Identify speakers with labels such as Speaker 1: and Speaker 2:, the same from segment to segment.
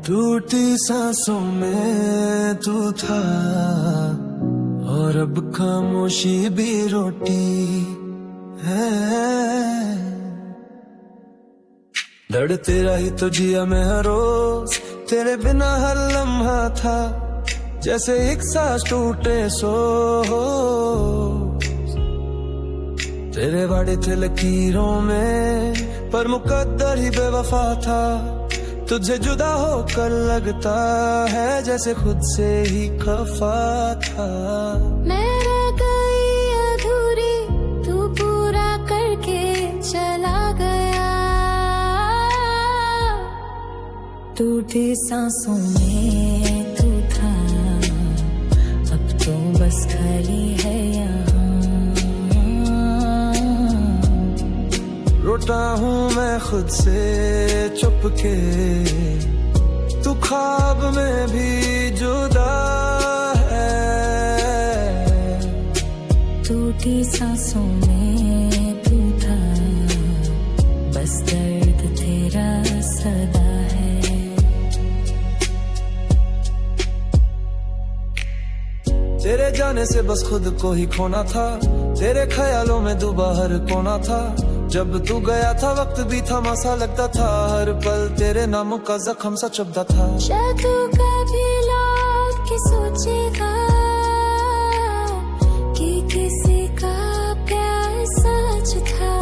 Speaker 1: टूटी सांसों में तू था और अब खामोशी भी रोटी है। लड़ते रही तो जिया मैं हर रोज, तेरे बिना हर लम्हा था जैसे एक सांस टूटे सो। तेरे वाड़े थे लकीरों में पर मुकद्दर ही बेवफा था। तुझे जुदा होकर लगता है जैसे खुद से ही खफा था।
Speaker 2: मैं रह गई अधूरी, तू पूरा करके चला गया। टूटी सांसों में तू था, अब तो बस खाली है यहाँ।
Speaker 1: रोता हूँ मैं खुद से चुपके, तू ख्वाब में भी जुदा है।
Speaker 2: टूटी सांसों में तू था, बस दर्द तेरा सदा है।
Speaker 1: तेरे जाने से बस खुद को ही खोना था, तेरे ख्यालों में दोबारा कोना था। जब तू गया था वक्त भी थमा सा लगता था, हर पल तेरे नामों का जख्म सा चुभता था।
Speaker 2: शायद तू कभी लौट के सोचेगा कि किसी का प्यार सच था।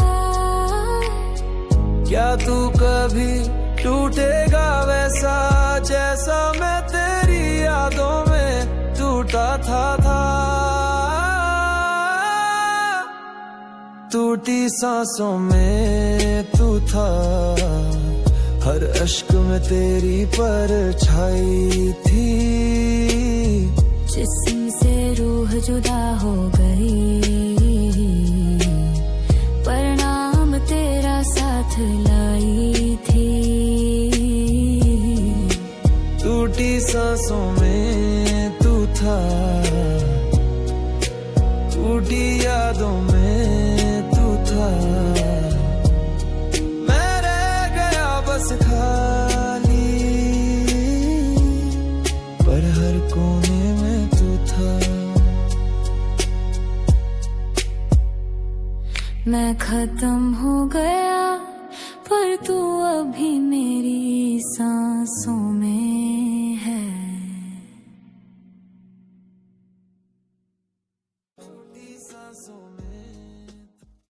Speaker 1: क्या तू कभी टूटेगा वैसा जैसा मैं तेरी यादों में टूटा था। टूटी सांसों में तू था, हर अश्क में तेरी परछाई थी।
Speaker 2: जिस्म से रूह जुदा हो गई, परिणाम तेरा साथ लाई थी।
Speaker 1: टूटी सांसों में तू था, टूटी यादों में तू था। मैं रह गया बस खाली, पर हर कोने में तू था।
Speaker 2: मैं खत्म हो गया पर तू अभी मेरी सांसों में।